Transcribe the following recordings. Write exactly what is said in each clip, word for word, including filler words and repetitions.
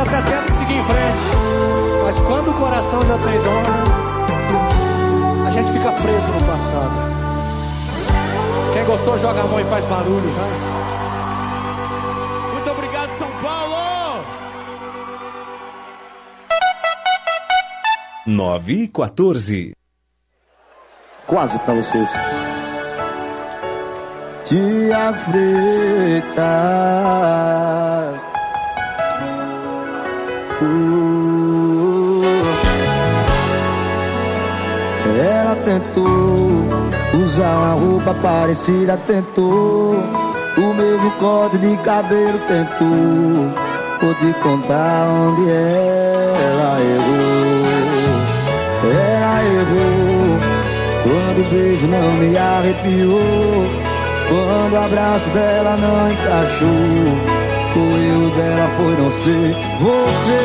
até tenta seguir em frente, mas quando o coração já tem dono, a gente fica preso no passado. Quem gostou joga a mão e faz barulho, vai. Muito obrigado, São Paulo! nove e quatorze. Quase pra vocês. Tiago Freitas. uh, Ela tentou usar uma roupa parecida, tentou o mesmo corte de cabelo, tentou. Vou te contar onde ela errou. Ela errou quando o beijo não me arrepiou, quando o abraço dela não encaixou. O erro dela foi não ser você.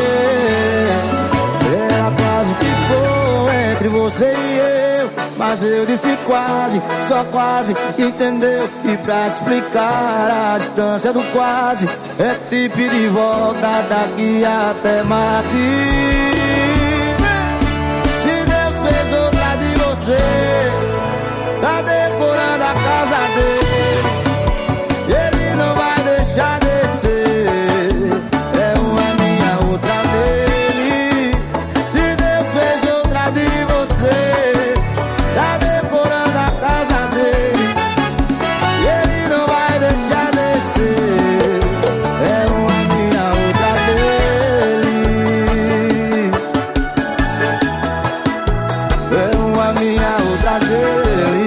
Ela quase ficou entre você e eu, mas eu disse quase, só quase, entendeu? E pra explicar a distância do quase, é te pedir de volta daqui até Marte. Se Deus fez outra de você, tá decorando a casa dele, ele não vai deixar descer. É uma minha, outra dele. Se Deus fez outra de você, tá decorando a casa dele, ele não vai deixar descer. É uma minha, outra dele. É uma minha, outra dele.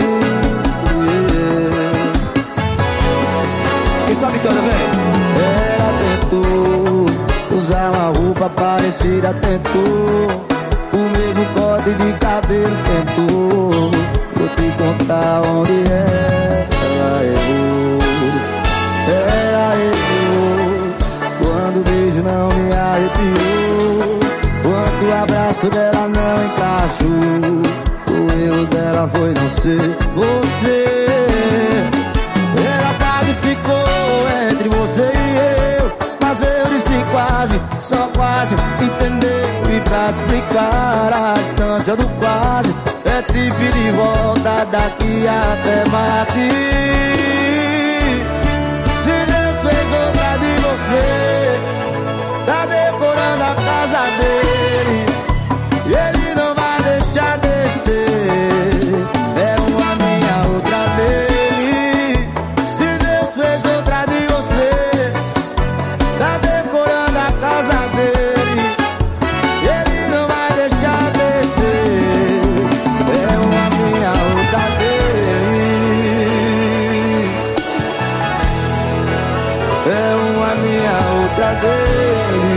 Quem sabe canta, vem. Ela tentou usar uma roupa parecida, tentou o mesmo corte de cabelo, tentou. Vou te contar onde ela errou. Ela errou quando o beijo não me arrepiou, quando o abraço dela não encaixou. O erro dela foi não ser você. Ela quase ficou entre você e eu, mas eu disse quase, só quase, entendeu? E pra explicar a distância do quase, é te pedir de volta daqui até Marte. Se Deus fez outra de você, tá decorando a casa dele, e ele não vai deixar descer. É uma minha, outra dele. Se Deus fez outra de você, tá decorando a casa dele, e ele não vai deixar descer. É uma minha, outra dele. É uma minha, outra dele.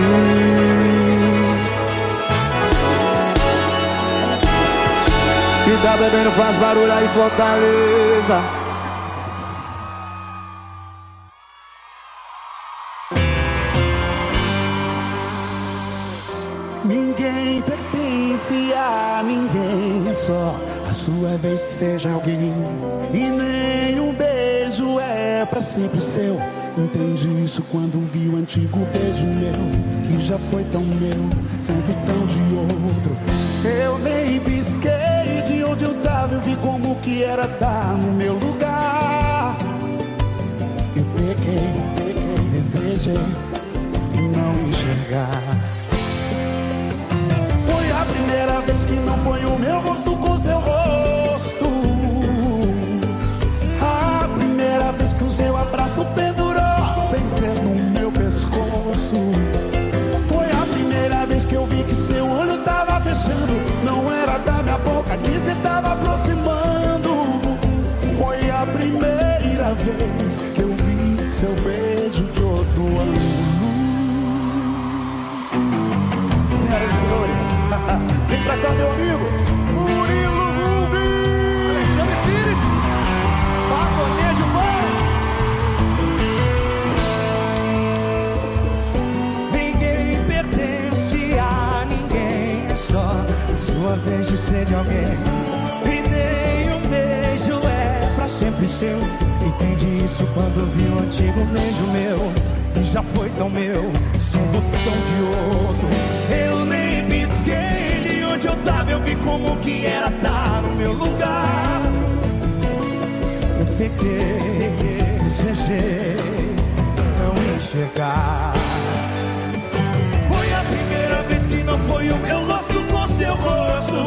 Que tá bebendo faz barulho aí, Fortaleza. Ninguém pertence a ninguém, é só a sua vez, seja alguém. E nenhum beijo é pra sempre seu. Entende isso quando vi o antigo beijo meu, que já foi tão meu, sendo tão de outro. Eu nem pisquei de onde eu tava, eu vi como que era dar no meu lugar. Eu peguei, peguei, desejei não enxergar. Foi a primeira vez que não foi o meu rosto com seu rosto. A primeira vez que o seu abraço pendurou sem ser no meu pescoço. Foi a primeira vez que eu vi que seu olho tava fechando, não era da minha boca que cê tava aproximando. Foi a primeira vez que eu vi seu beijo de outro ângulo. Senhoras e senhores, vem pra cá, meu amigo Murilo Rubens, Alexandre Pires, Pagonejo Bom. Ninguém pertence a ninguém, é só a sua vez de ser de alguém. E nenhum beijo é pra sempre seu. Entendi isso quando vi o antigo beijo meu, que já foi tão meu, sem botão de outro. Eu nem pisquei, de onde eu tava eu vi como que era tá no meu lugar. Eu peguei, desejei não enxergar. Foi a primeira vez que não foi o meu rosto com seu rosto.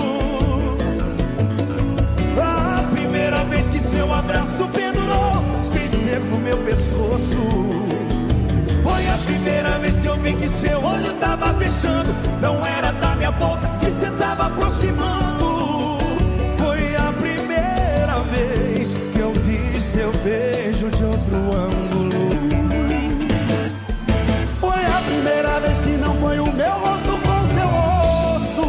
A primeira vez que seu abraço pendurou sem ser no meu pescoço. Foi a primeira vez que eu vi que seu olho tava fechando, não era da minha boca que cê tava aproximando. Foi a primeira vez que eu vi seu beijo de outro ângulo. Foi a primeira vez que não foi o meu rosto com seu rosto.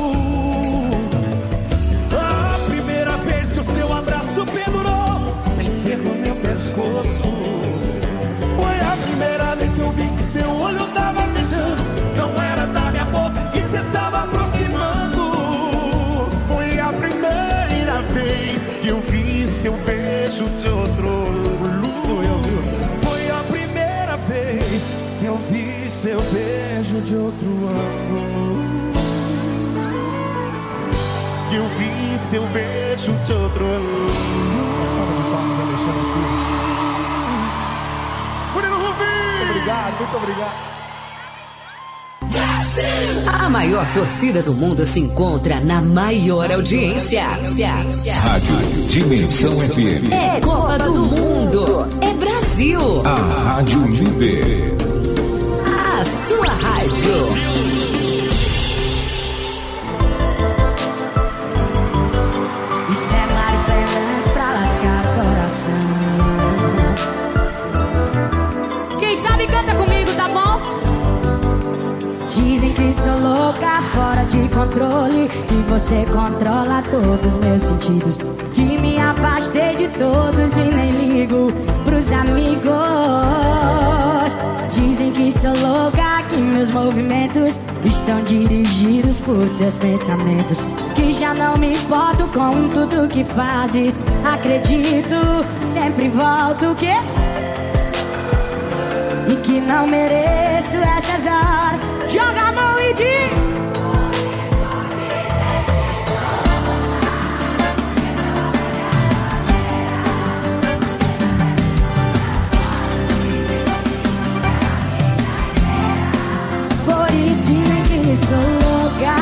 A primeira vez que o seu abraço pendurou sem ser no meu pescoço. Foi a primeira vez que eu vi que seu olho tava fechando, não era da minha boca que cê tava aproximando. foi a primeira vez que eu vi seu beijo de outro ângulo. Foi a primeira vez que eu vi seu beijo de outro ângulo. Que eu vi seu beijo de outro ângulo. Salva de palmas, Alexandre Cruz. Murilo Rubinho! Obrigado, muito obrigado. A maior torcida do mundo se encontra na maior audiência. Rádio Dimensão F M. É Copa do Mundo. É Brasil. A Rádio Líder. A sua rádio. Isso é Mari Fernandes pra lascar o coração. Quem sabe canta comigo, tá bom? Dizem que sou louca, fora de controle, que você controla todos meus sentidos, que me afastei de todos e nem ligo pros amigos. Dizem que sou louca, que meus movimentos estão dirigidos por teus pensamentos, que já não me importo com tudo que fazes. Acredito, sempre volto o quê? E que não mereço essas horas. Joga a mão e diz: por isso dizem que sou louca.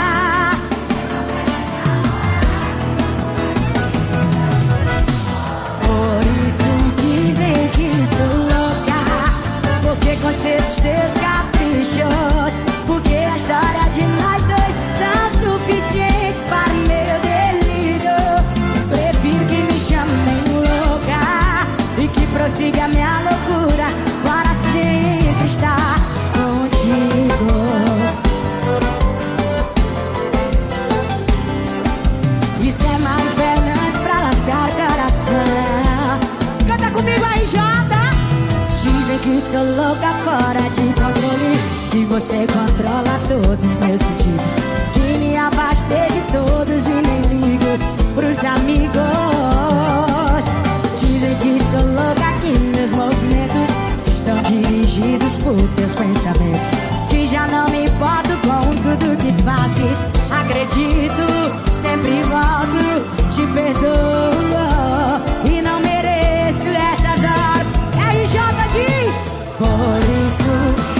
Por isso dizem que sou louca, porque conceitos teus caprichos, porque a história de nós dois são suficientes para o meu delírio. Prefiro que me chamem louca e que prossiga a minha loucura para sempre estar contigo. Isso é Mari Fernandes pra lascar o coração. Canta comigo aí, Jota. Dizem que sou louca, fora de controle, que você controla todos os meus sentidos, que me afastei de todos e nem ligo pros amigos. Dizem que sou louca, que meus movimentos estão dirigidos por teus pensamentos, que já não me importo com tudo que fazes. Acredito, sempre volto, te perdoo e não mereço essas horas. R J diz: por isso,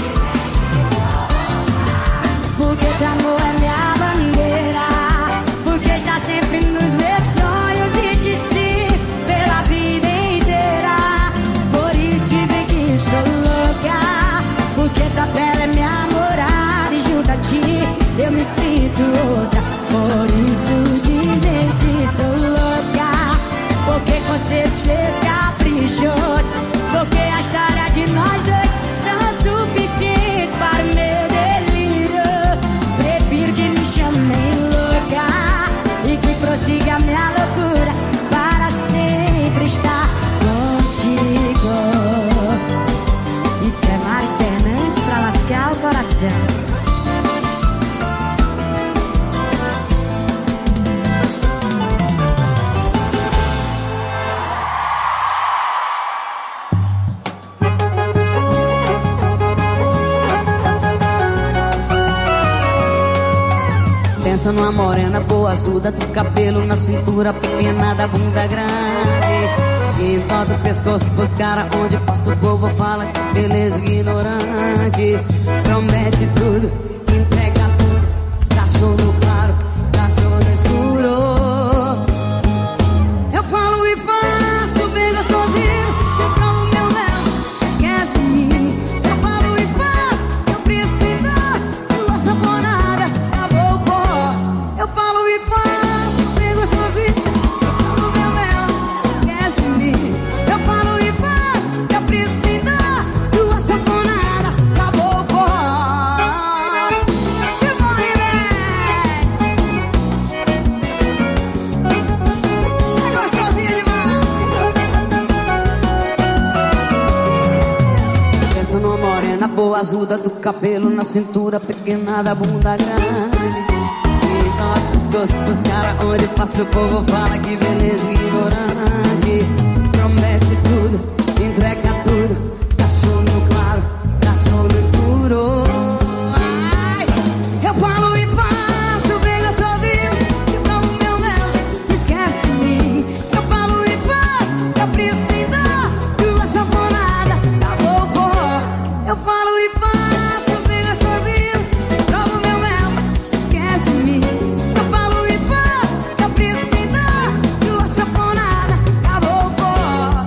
porque teu amor é minha bandeira, porque está sempre nos meus sonhos e te sigo pela vida inteira. Por isso dizem que sou louca, porque tua pele é minha morada e junto a ti eu me sinto outra. Por isso dizem que sou louca, porque conceitos teus caprichos, porque a história de nós dois são suficientes para o meu delírio. Prefiro que me chamem louca e que prossiga a minha loucura para sempre estar contigo. Isso é Mari Fernandes pra lascar o coração. Pensa numa morena boazuda, do cabelo na cintura, pequena da bunda grande, que entorta o pescoço pros caras, onde passa o povo fala que beleza ignorante. Promete tudo, entrega tudo, cachorro no claro, cachorro no escuro. Eu falo e faço bem gostosinho, eu provo meu mel, esquece de mim. Eu falo e faço, eu preciso da nossa bonada, acabou o forró. Eu falo e faço bem gostosinho, eu provo meu mel, esquece de mim. Eu falo e faço, eu preciso da nossa bonada, acabou o forró. Se morre bem, é gostosinho demais. Pensa numa morena boazuda, do cabelo na cintura, pequena da bunda grande, que toca o pescoço pros caras, onde passa o povo fala que beleza ignorante. Promete tudo, entrega tudo, cachorro no claro, cachorro no escuro. Ai, eu falo e faço bem gostosinho, eu tomo meu mel, esquece de mim. Eu falo e faço, eu preciso de uma sanfonada, acabou o forró. Eu falo e faço bem gostosinho, eu tomo meu mel, esquece de mim. Eu falo e faço, eu preciso de uma sanfonada, acabou o forró.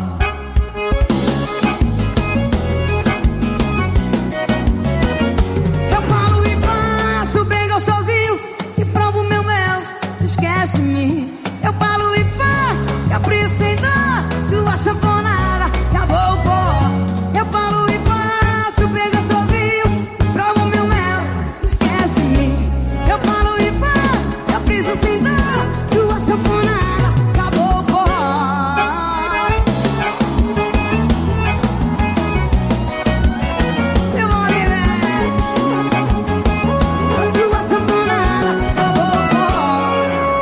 Eu falo e faço bem gostosinho, e provo meu mel, esquece de mim. Eu falo e faço, eu preciso de uma sanfonada, acabou o forró. Eu falo e faço bem gostosinho, provo meu mel, esquece de mim. Eu falo e faço, eu preciso de uma sanfonada, acabou o forró. Seu Oliver, de uma sanfonada, acabou o forró.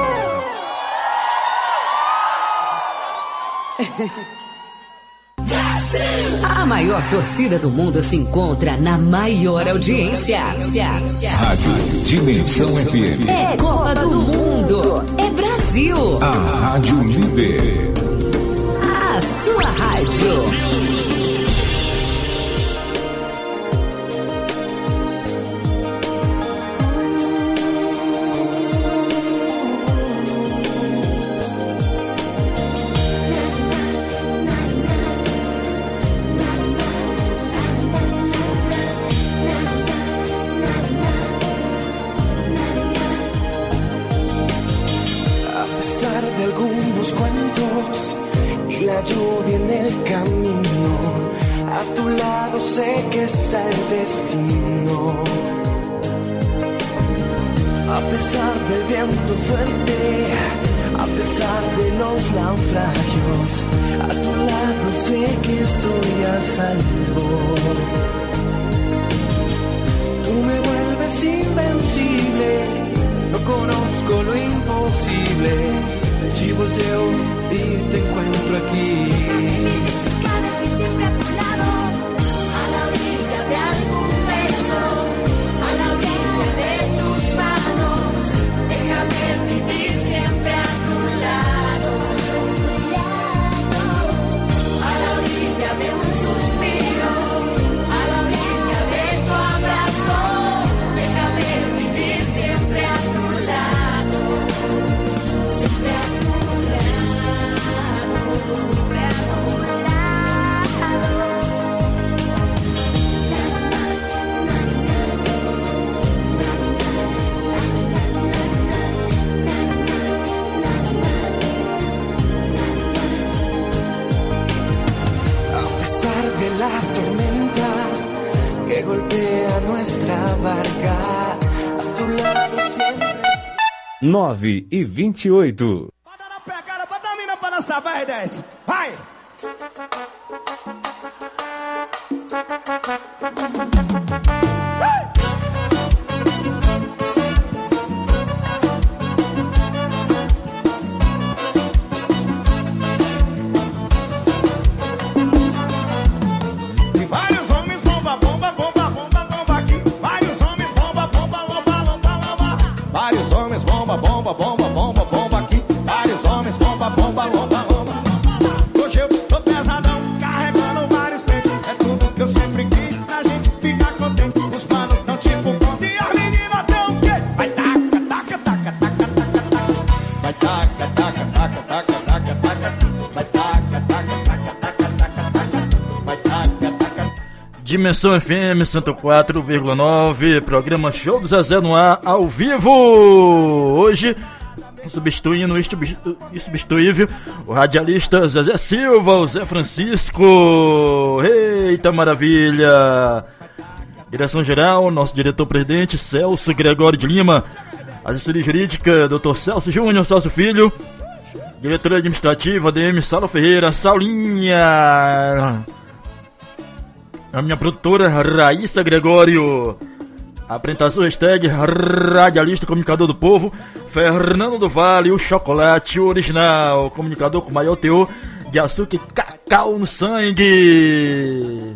A maior torcida do mundo se encontra na maior audiência. Rádio Dimensão F M. É Copa do Mundo, é Brasil. A Rádio Líder. A sua rádio. A pesar de algunos cuentos y la lluvia en el camino, a tu lado sé que está el destino. A pesar del viento fuerte, a pesar de los naufragios, a tu lado sé que estoy a salvo. Tú me vuelves invencible, no conozco lo imposible. Si volteo y te encuentro aquí. Casi siempre a tu lado, a la orilla de algún beso, a la orilla de tus manos. Déjame vivir siempre a tu lado, a la orilla de un suspiro, a la orilla de tu abrazo. Déjame vivir siempre a tu lado, siempre a tu lado, siempre a tu lado. A pesar de la tormenta que golpea nuestra barca, a tu lado siempre. nove e vinte e oito. Bota na pegada, bota a mina pra dançar, vai, desce. Vai! E vários homens bomba, bomba, bomba, bomba, bomba aqui. Vários homens bomba, bomba, bomba, bomba, bomba. Vários homens taca, taca, taca, taca, taca, vai taca, taca, taca, taca, taca, taca, vai taca, taca. Dimensão F M cento e quatro vírgula nove, programa Show do Zezé no ar, ao vivo. Hoje, substituindo o insubstituível, o radialista Zezé Silva, o Zé Francisco. Eita maravilha! Direção geral, nosso diretor-presidente Celso Gregório de Lima. Assessoria jurídica, doutor Celso Júnior, Celso Filho. Diretora administrativa, A D M Saulo Ferreira, Saulinha. A minha produtora, Raíssa Gregório. Apresentação, hashtag radialista, comunicador do povo, Fernando do Vale, o chocolate original, comunicador com maior teor de açúcar e cacau no sangue.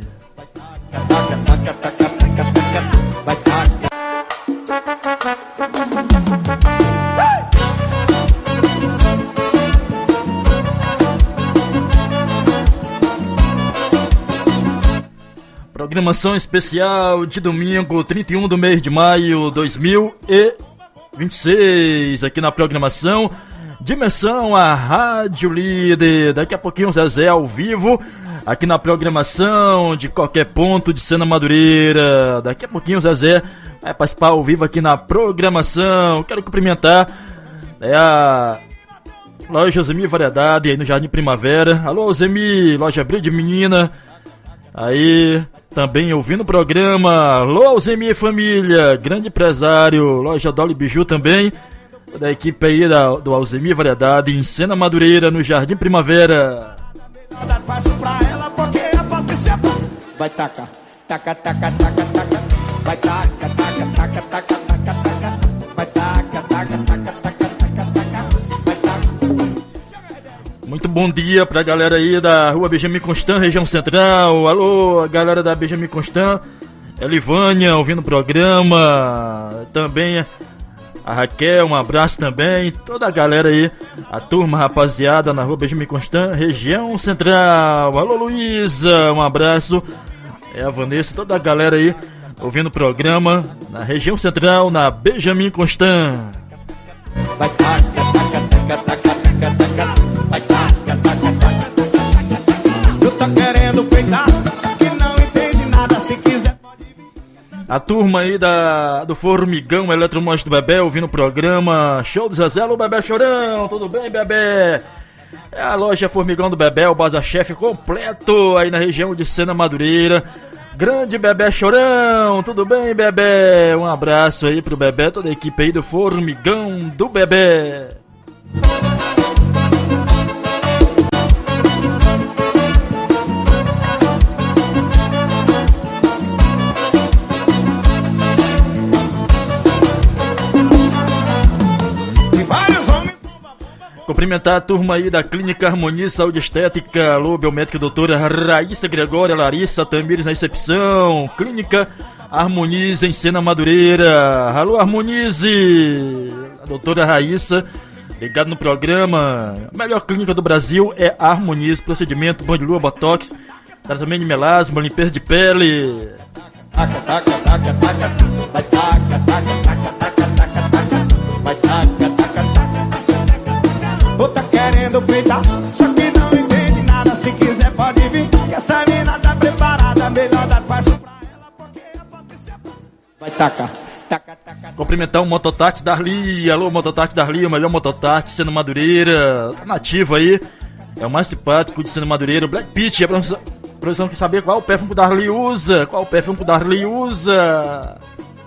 Programação especial de domingo, trinta e um do mês de maio de dois mil e vinte e seis. Aqui na programação Dimensão, a Rádio Líder. Daqui a pouquinho o Zezé ao vivo aqui na programação de qualquer ponto de Sena Madureira. Daqui a pouquinho o Zezé vai participar ao vivo aqui na programação. Quero cumprimentar é a loja Ozemi Variedade aí no Jardim Primavera. Alô Ozemi, loja Abril de Menina aí também ouvindo o programa. Alô Ozemi Família, grande empresário, loja Dolly Biju também, da equipe aí da, do Ozemi Variedade em Sena Madureira, no Jardim Primavera. Vai taca, taca, taca, taca, taca, vai taca, taca, taca, taca, taca, taca, vai taca, taca, taca, taca, taca, taca, vai taca. Muito bom dia pra galera aí da Rua Benjamin Constant, região central. Alô, a galera da Benjamin Constant, Elivânia ouvindo o programa. Também a Raquel, um abraço também. Toda a galera aí, a turma, rapaziada, na Rua Benjamin Constant, região central. Alô, Luísa, um abraço. É a Vanessa, toda a galera aí ouvindo o programa na região central, na Benjamin Constant. Vai taca, taca, taca, taca, taca, taca, vai taca, taca, taca, taca. Eu tô querendo pegar, só que não entende nada, se quiser pode vir. A turma aí da, do Formigão Eletromonte do Bebé ouvindo o programa Show do Zezé. Alô, Bebé Chorão, tudo bem, Bebé? É a loja Formigão do Bebé, o Baza Chef completo aí na região de Sena Madureira. Grande Bebé Chorão, tudo bem, Bebé? Um abraço aí pro Bebé, toda a equipe aí do Formigão do Bebé. Cumprimentar a turma aí da Clínica Harmonia Saúde Estética. Alô, biomédica doutora Raíssa Gregória, Larissa Tamires na recepção. Clínica Harmonize em Sena Madureira. Alô, Harmonize. A doutora Raíssa, ligado no programa. A melhor clínica do Brasil é a Harmonize. Procedimento, banho de lua, botox, tratamento de melasma, limpeza de pele. Taca, taca, taca, taca, vai taca, taca, taca, taca, taca, taca, vai taca, taca, taca. Ou tá querendo peitar, só que não entende nada. Se quiser pode vir, que essa mina tá preparada. Melhor dar passo pra ela, porque a potência vai taca, taca, taca. Cumprimentar o Mototáxi Darli. Alô, Mototáxi Darli, o melhor mototáxi de Sena Madureira. Tá nativo aí, é o mais simpático de Sena Madureira. O Black Pitch, a produção quer saber qual o perfume que o Darli usa. Qual o perfume que o Darli usa.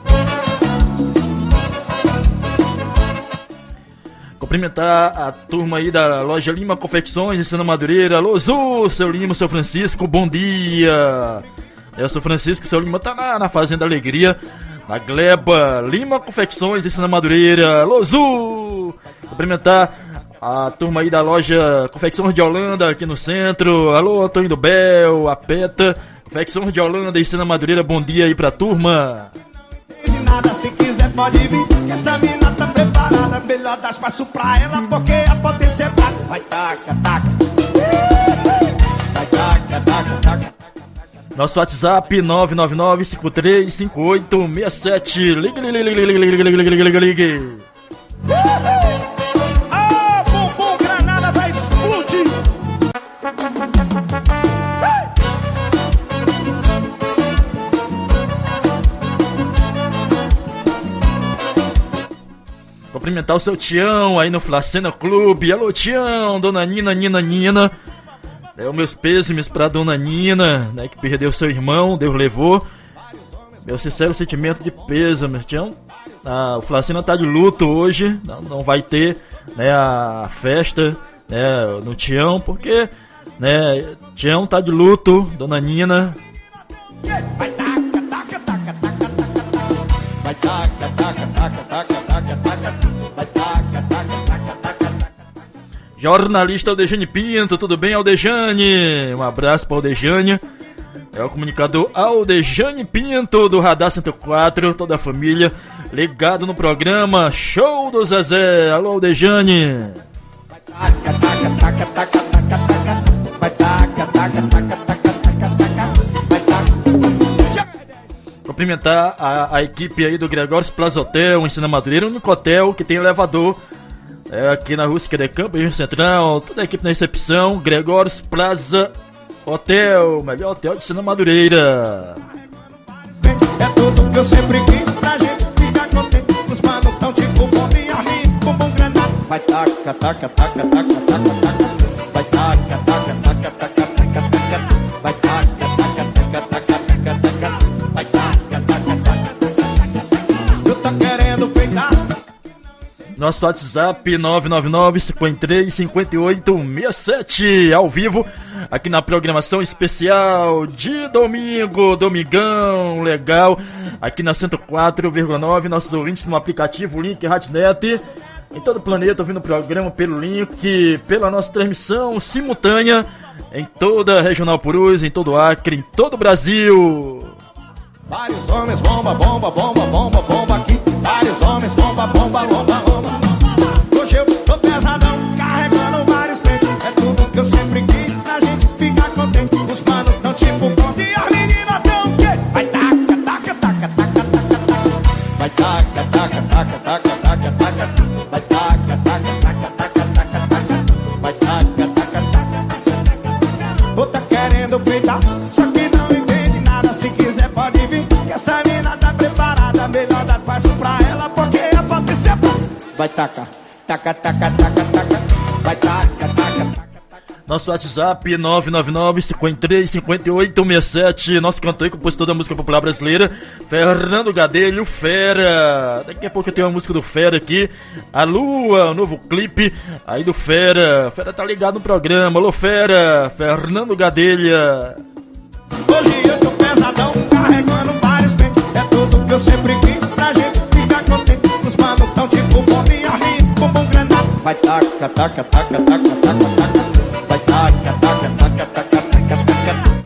Cumprimentar a turma aí da loja Lima Confecções em Sena Madureira. Alô, Zu, seu Lima, seu Francisco, bom dia. Eu sou Francisco, seu Lima tá na, na Fazenda Alegria, na Gleba Lima Confecções em Sena Madureira. Alô, Zu. Cumprimentar a turma aí da loja Confecções de Holanda aqui no centro. Alô, Antônio do Bel, a Peta, Confecções de Holanda em Sena Madureira, bom dia aí pra turma. Nada, se quiser pode vir, que essa mina tá preparada. Melhor dar espaço pra ela, porque a potência é fraca. Vai taca, taca, vai taca, taca, taca. Nosso WhatsApp nove nove nove cinco três cinco oito seis sete. Ligue, ligue, ligue, ligue, ligue, ligue, ligue, ligue, ligue. Ah, bom cumprimentar o seu Tião aí no Flacena Clube. Alô, Tião, dona Nina, Nina, Nina. É, os meus pêsames pra dona Nina, né, que perdeu seu irmão, Deus levou. Meu sincero sentimento de pêsames, Tião. Ah, o Flacena tá de luto hoje, não, não vai ter, né, a festa, né, no Tião, porque, né, Tião tá de luto, dona Nina. Vai taca, taca, taca, taca, taca, vai taca, taca, taca, taca, taca, taca, vai taca, taca, taca, taca. Jornalista Aldejane Pinto, tudo bem, Aldejane? Um abraço para Aldejane. É o comunicador Aldejane Pinto do Radar cento e quatro, toda a família ligado no programa Show do Zezé. Alô, Aldejane. Vai taca, taca, taca, taca, taca, taca, vai taca, taca, taca, taca, taca, taca, vai taca. Cumprimentar a, a equipe aí do Gregório Plaza Hotel, Ensina Madureira, o único hotel que tem elevador. É aqui na Rússia de Campo, Rio Central, toda a equipe na recepção, Gregório Plaza Hotel, melhor hotel de Sena Madureira. É tudo que eu sempre quis pra gente ficar contente. Os manos tão tipo bom e arminho, bumbum granado. Vai taca, taca, taca, taca, taca, taca. Vai taca, taca, taca, taca, taca, taca. Vai taca, taca, taca, taca, taca, taca. Vai taca, taca, taca, taca. Eu tô querendo pegar. Nosso WhatsApp nove nove nove, cinco três, cinco oito seis sete, ao vivo, aqui na programação especial de domingo, domingão legal, aqui na cento e quatro vírgula nove, nossos ouvintes no aplicativo Link Radnet, em todo o planeta, ouvindo o programa pelo link, pela nossa transmissão simultânea, em toda a Regional Purus, em todo o Acre, em todo o Brasil. Vários homens, bomba, bomba, bomba, bomba, bomba aqui. Vários homens, bomba, bomba, bomba, bomba. Hoje eu tô pesadão, carregando vários peitos. É tudo que eu sempre quis, pra gente ficar contente. Os manos tão tipo bomba e as meninas tão quê? Vai taca, taca, taca, taca, taca, taca. Vai taca, taca, taca, taca, taca, taca. Vai taca, taca, taca, taca, taca, taca. Vai taca, taca, taca, taca. Ou tá querendo peitar, só que não entende nada. Se quiser pode vir, que essa mina tá preparada. Melhor dar passo pra ela, porque a potência vai taca, taca, taca, taca, taca. Vai taca, taca, taca. Nosso WhatsApp nove nove nove, cinco três, cinco oito seis sete. Nosso cantor e compositor da música popular brasileira, Fernando Gadelho, Fera. Daqui a pouco eu tenho uma música do Fera aqui, A Lua, um novo clipe aí do Fera. Fera tá ligado no programa. Alô, Fera, Fernando Gadelha. Hoje eu tô pesadão, carregando vários peitos. É tudo que eu sempre quis, pra gente ficar contente. Os manos tão tipo bomba e arminho, bumbum granado. Vai taca, taca, taca, taca, taca, taca. Vai taca, taca, taca, taca, taca, taca.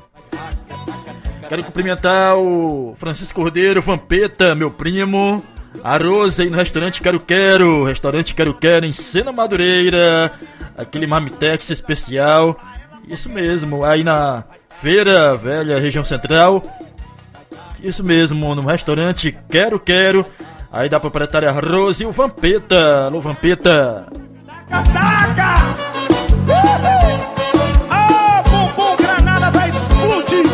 Quero cumprimentar o Francisco Cordeiro, Vampeta, meu primo. A Rose aí no restaurante Quero Quero. Restaurante Quero Quero em Sena Madureira. Aquele marmitex especial. Isso mesmo, aí na Feira Velha, região central. Isso mesmo, no restaurante Quero Quero. Aí da proprietária Rose e o Vampeta. Alô, Vampeta. Taca! Ah, bumbum granada vai explodir!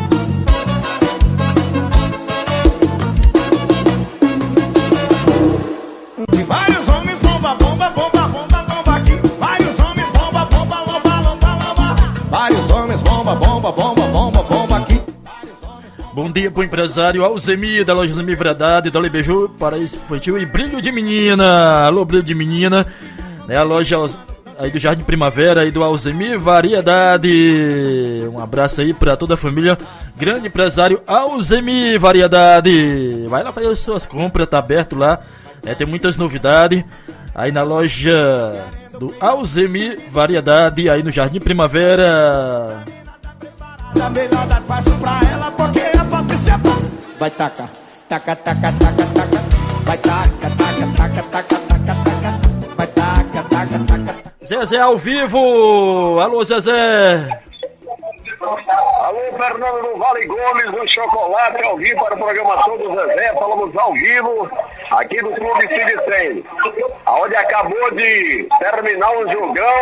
De vários homens, bomba, bomba, bomba, bomba, bomba aqui. Vários homens, bomba, bomba, bomba, bomba, bomba. Vários homens, bomba, bomba, bomba, bomba, bomba aqui. Bom dia pro empresário Alzemi, da loja Alzemi Verdade, da Lebeju, Paraíso Infantil e Brilho de Menina. Alô, Brilho de Menina, né? A loja aí do Jardim Primavera, aí do Alzemi Variedade. Um abraço aí pra toda a família. Grande empresário Alzemi Variedade. Vai lá fazer as suas compras, tá aberto lá. É, tem muitas novidades aí na loja do Alzemi Variedade, aí no Jardim Primavera. Dá melhor dar passo pra ela, porque a potência vai taca, taca, taca, taca, taca. Vai taca, taca, taca, taca, taca, taca. Vai taca, taca, taca. Zezé ao vivo! Alô, Zezé! Alô, Fernando do Vale Gomes, do Chocolate, ao vivo para a programação do Zezé. Falamos ao vivo aqui do Clube Cid cem, onde acabou de terminar um jogão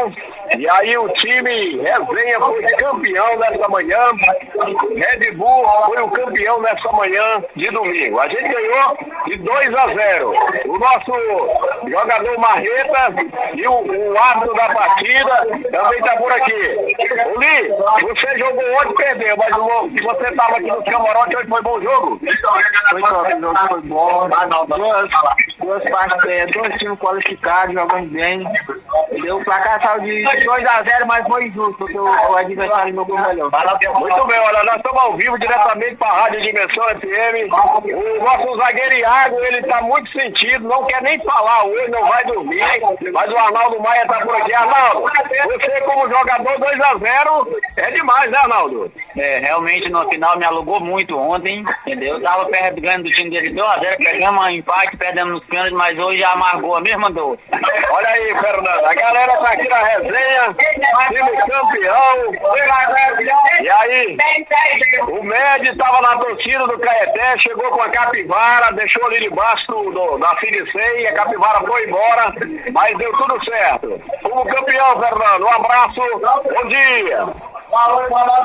E aí o time Resenha foi campeão nessa manhã. Red Bull foi o campeão nessa manhã de domingo. A gente ganhou de dois a zero. O nosso jogador Marreta e o, o árbitro da partida também está por aqui. O Li, você jogou ontem e perdeu, mas o, você estava aqui no camarote, hoje foi bom o jogo? Foi top, o jogo foi bom. Duas, duas partes, dois times qualificados, jogando bem. Deu o placar saiu de dois a zero, mas foi injusto, porque o, o adversário jogou melhor. Muito bem, olha, nós estamos ao vivo diretamente para a Rádio Dimensão F M. O nosso zagueiro Iago, ele está muito sentido, não quer nem falar hoje, não vai dormir. Mas o Arnaldo Maia está por aqui. Arnaldo, você como jogador dois a zero é demais, né, Arnaldo? É, realmente no final me alugou muito ontem, entendeu? Eu tava perdendo do time dele dois a zero, pegamos um empate, perdemos nos pênaltis, mas hoje amargou a mesma dor. Olha aí, Fernando, a galera tá aqui na resenha, time campeão. E aí, o Med tava na torcida do Caeté, chegou com a capivara, deixou ali debaixo do, da Filicei, a capivara foi embora, mas deu tudo certo. Como campeão, Fernando, um abraço, bom dia. Falou, falou,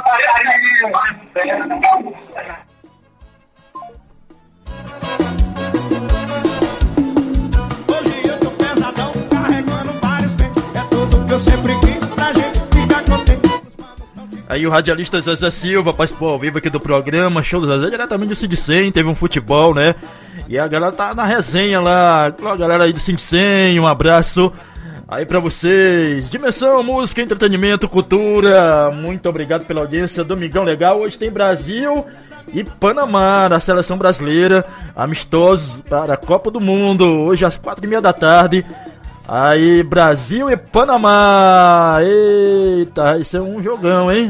Hoje eu tô pesadão, carregando vários bens. É tudo que eu sempre quis pra gente ficar contente. Aí o radialista Zezé Silva participou ao vivo aqui do programa Show do Zezé, diretamente do Cid cem, teve um futebol, né? E a galera tá na resenha lá, a galera aí do Cid cem, um abraço aí pra vocês. Dimensão, música, entretenimento, cultura, muito obrigado pela audiência. Domingão legal, hoje tem Brasil e Panamá, a seleção brasileira, amistosos para a Copa do Mundo, hoje às quatro e meia da tarde. Aí, Brasil e Panamá. Eita, isso é um jogão, hein?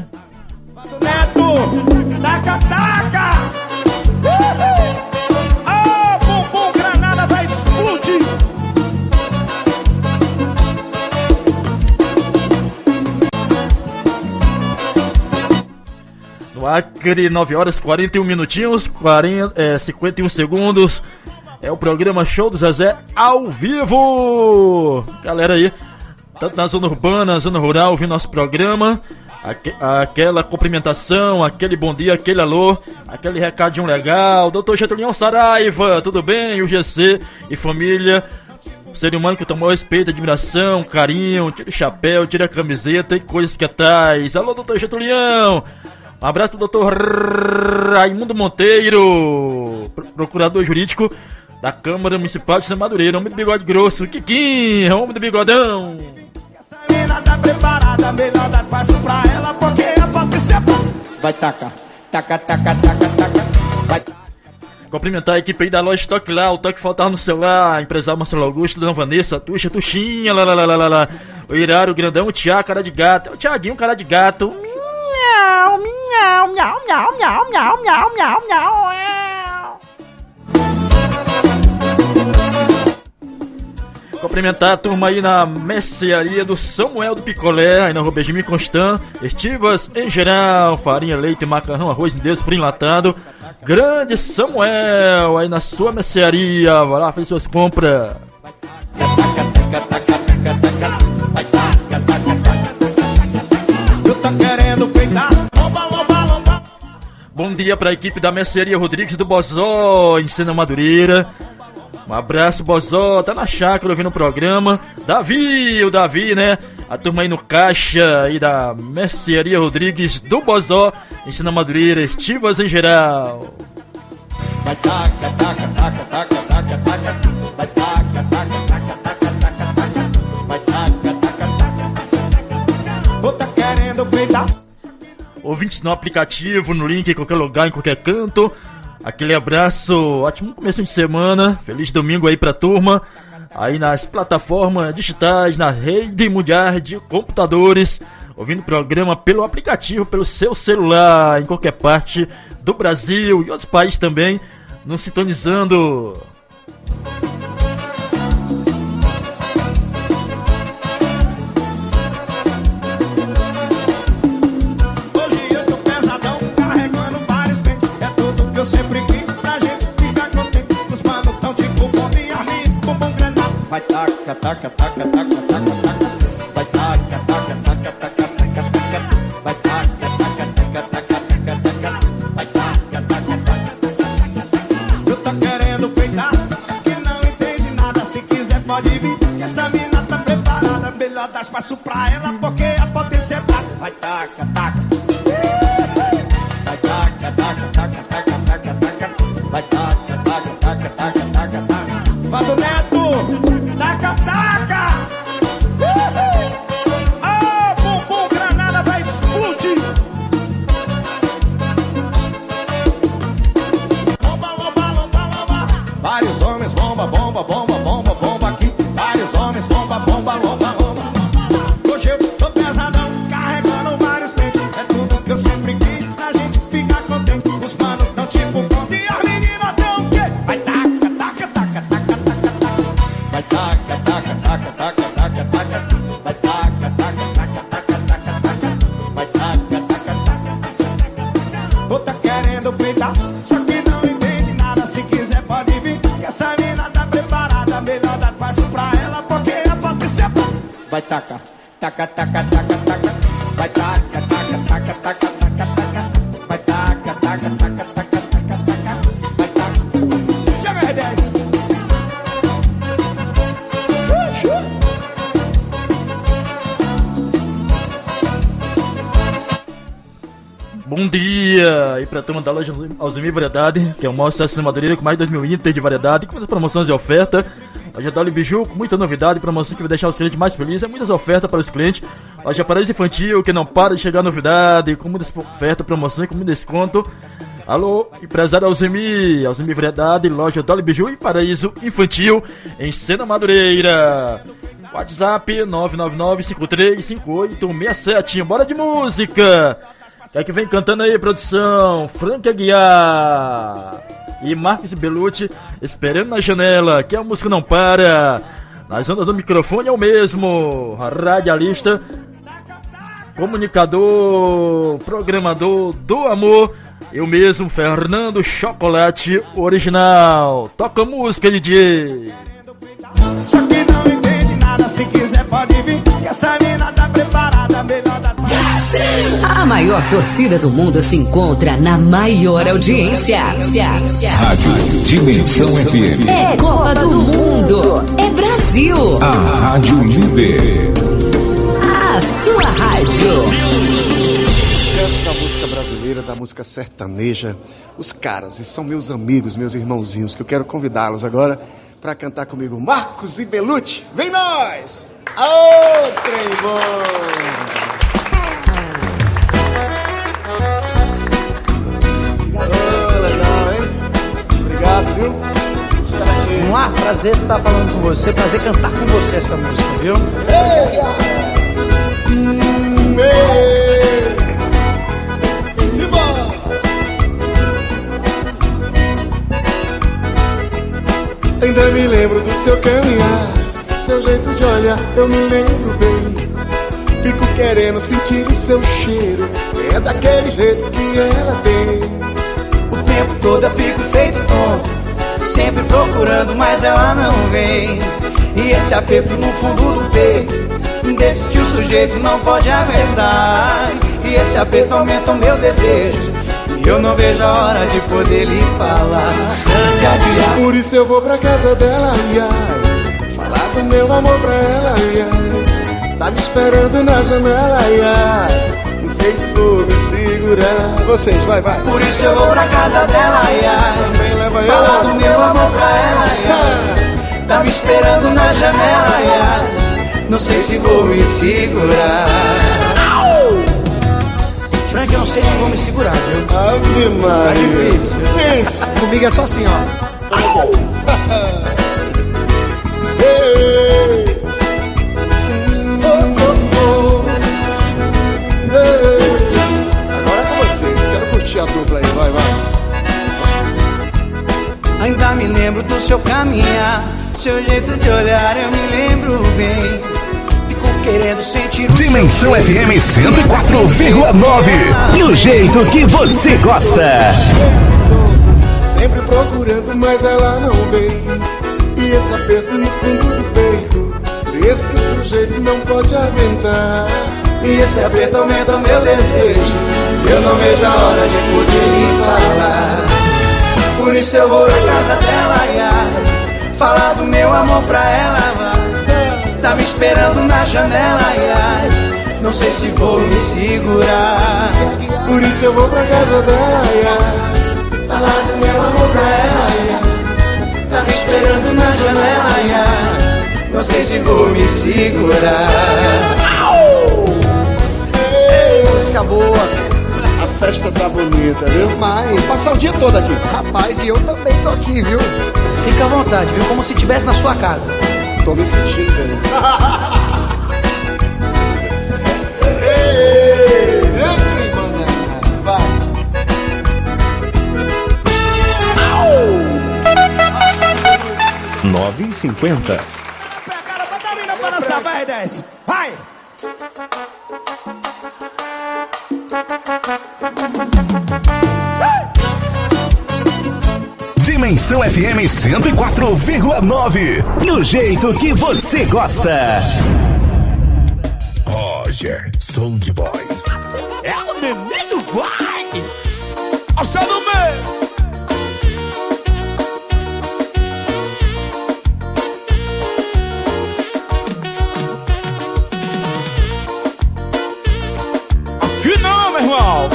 Neto, taca, taca! Uhul! Ah, bumbum granada vai explodir! No Acre, nove horas e quarenta e um minutinhos, quarenta, é, cinquenta e um segundos. É o programa Show do Zezé ao vivo. Galera aí, tanto na zona urbana, zona rural, ouvindo nosso programa. Aque, aquela cumprimentação, aquele bom dia, aquele alô, aquele recadinho legal. Doutor Getúlio Saraiva, tudo bem? O G C e família. Ser humano que tomou respeito, admiração, carinho. Tira o chapéu, tira a camiseta e coisas que atrás. Alô, doutor Getúlio. Um abraço pro doutor Raimundo Monteiro, procurador jurídico da Câmara Municipal de São Madureira, homem do bigode grosso, Kikinho, homem do bigodão. Essa menina tá preparada, melhor dar passo pra ela, porque a Patrícia vai tacar, taca, taca, taca, taca, vai. Cumprimentar a equipe aí da loja Toque Lá, o toque faltava no celular, empresário Marcelo Augusto, Dona Vanessa, Tuxa, Tuxinha, lá, lá, lá, lá, lá. O Iraro, o Grandão, o Tiago, cara de gato, o Tiaguinho, cara de gato, miau, miau, miau, miau, miau, miau, miau, miau, miau. Cumprimentar a turma aí na mercearia do Samuel do Picolé, aí na rua Benjamin Constant, estivas em geral, farinha, leite, macarrão, arroz indeus, frio enlatado. Grande Samuel, aí na sua mercearia, vai lá, faz suas compras. eu tô querendo peidar. Lomba, lomba, lomba. Bom dia pra equipe da mercearia Rodrigues do Bozó, em Sena Madureira. Um abraço, Bozó, tá na chácara ouvindo o programa. Davi, o Davi, né? A turma aí no caixa aí da mercearia Rodrigues do Bozó, em Sena Madureira, estivas em geral. Vai taca, taca, taca, taca, taca, taca. Vai taca, taca, taca, taca, taca, taca. Vai taca, taca, taca. Tô tá querendo peidar. Ouvintes no aplicativo, no link, em qualquer lugar, em qualquer canto. Aquele abraço, ótimo começo de semana, feliz domingo aí pra turma. Aí nas plataformas digitais, na rede mundial de computadores, ouvindo o programa pelo aplicativo, pelo seu celular, em qualquer parte do Brasil e outros países também, nos sintonizando. Hoje eu tô pesadão, carregando vários bens. É tudo que eu sempre quis pra gente ficar contente. Os manos tão tipo bom de arminho, bumbum granada. Vai taca, taca, taca, taca, taca, taca. Vai taca, taca, taca. dá espaço pra ela, porque a potência é fraca. Vai taca, taca. Vai taca, taca, taca, taca, taca, taca. Vai taca, taca, taca, taca, taca, taca. Vai do Neto, taca, taca. Ah, bumbum granada vai explodir. Bomba, bomba, bomba, bomba. Vários homens, bomba, bomba, bomba, bomba, bomba aqui. Vários homens, bomba, bomba, bomba, bomba. Hoje eu tô pesadão, carregando vários pentes. É tudo que eu sempre quis, a gente fica contente. Os manos tão tipo ponto e as meninas tão o quê? Vai taca, taca, taca, taca, taca, taca. Vai taca, taca, taca, taca, taca, taca. Vai taca, taca, taca, taca, taca, taca. Vai taca, taca, taca. Ou tá querendo peitar, só que não entende nada. Se quiser pode vir, que essa mina tá preparada. Melhor dar passo pra ela, porque a potência é fraca. Vai taca, taca, taca, taca, taca. Vai taca, taca, taca, taca, taca, taca. Vai taca, taca, taca, taca, taca, taca. Vai taca. Chega R dez. Bom dia! E pra turma da loja Alzimir Variedade, que é o maior sucesso na Madureira, com mais de dois mil itens de variedade, com muitas promoções e ofertas. Loja Dolly Biju, com muita novidade, promoção que vai deixar os clientes mais felizes, é muitas ofertas para os clientes. Loja Paraíso Infantil, que não para de chegar novidade, com muitas ofertas, promoções, com muito desconto. Alô, empresário Alzimir, Alzimir Variedade, loja Dolly Biju e Paraíso Infantil, em Sena Madureira. WhatsApp nove nove nove cinco três cinco oito seis sete. Bora de música! Quem é que vem cantando aí, produção? Frank Aguiar e Marcos Belucci, Esperando na Janela, que a música não para. Nas ondas do microfone é o mesmo, radialista, comunicador, programador do amor, eu mesmo, Fernando Chocolate Original. Toca a música, D J. Só que não entende nada, se quiser pode vir, que essa mina tá preparada, melhor da A maior torcida do mundo se encontra na maior audiência. Rádio Dimensão F M. É Copa do Mundo. É Brasil. A Rádio Líder. A sua rádio. Gosto da música brasileira, da música sertaneja. Os caras, e são meus amigos, meus irmãozinhos, que eu quero convidá-los agora para cantar comigo. Marcos e Belucci, vem nós! Aô, trem bom! Viu? Um lá, prazer estar falando com você, prazer cantar com você essa música, viu? Ei, hum, ei. Simbora! Ainda me lembro do seu caminhar, seu jeito de olhar, eu me lembro bem. Fico querendo sentir o seu cheiro, é daquele jeito que ela tem. O tempo todo eu fico feito tonto, sempre procurando, mas ela não vem. E esse aperto no fundo do peito, desses que o sujeito não pode aguentar. E esse aperto aumenta o meu desejo, e eu não vejo a hora de poder lhe falar. Por isso eu vou pra casa dela, ai, ai, falar do meu amor pra ela, ai, ai. Tá me esperando na janela, ai, ai. Não sei se vou me segurar. Vocês, vai, vai. Por isso eu vou pra casa dela, ai, ai. Também leva eu. Falar do meu amor pra ela, ai, ai. Tá me esperando na janela, ai, ai. Não sei se vou me segurar. Frank, eu não sei se vou me segurar, viu? Ave Maria. Tá difícil. Pensa. Comigo é só assim, ó. Ei. Agora é com vocês, quero curtir a dupla aí, vai, vai. Ainda me lembro do seu caminhar, seu jeito de olhar, eu me lembro bem. Fico querendo sentir o Dimensão F M cento e quatro vírgula nove. Do jeito que você gosta. Sempre procurando, mas ela não vem. E esse aperto no fundo do peito, esse que o sujeito não pode aguentar. E esse aperto aumenta o meu desejo, eu não vejo a hora de poder lhe falar. Por isso eu vou na casa dela, ai, ai, falar do meu amor pra ela, vai. tá me esperando na janela, ai, ai. Não sei se vou me segurar. Por isso eu vou pra casa dela, ai, ai. Falar do meu amor pra ela, ai, ai. Tá me esperando na janela, ai, ai. Não sei se vou me segurar. Ei, música boa. A festa tá bonita, viu? Mas vou passar o dia todo aqui. Rapaz, e eu também tô aqui, viu? Fica à vontade, viu? Como se estivesse na sua casa. Tô me sentindo bem. nove e cinquenta. Pegada, bota a mina pra dançar, vai, desce. Vai! Dimensão F M cento e quatro vírgula nove. Do jeito que você gosta. Roger, som de boys. É o menino vai! Nossa, no meio! Aqui não, meu irmão!